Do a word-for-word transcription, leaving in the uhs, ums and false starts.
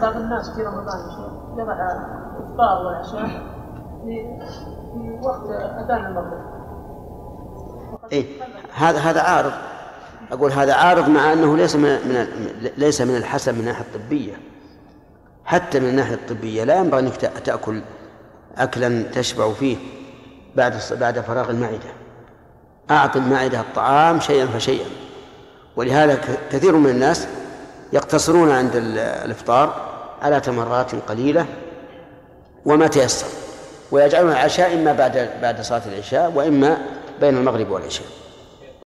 بعض الناس في رمضان يضع الإفطار والعشاء في وقت أذان المغرب. إيه هذا هذا عارض. أقول هذا عارض مع أنه ليس من من ليس من الحسن من الناحية الطبية. حتى من الناحية الطبية لا ينبغي أنك تأكل أكلا تشبع فيه بعد بعد فراغ المعدة. أعط المعدة الطعام شيئا فشيئا. ولهذا كثير من الناس يقتصرون عند الإفطار على تمرات قليلة وما تيسر، ويجعلون العشاء إما بعد بعد صلاة العشاء وإما بين المغرب والعشاء.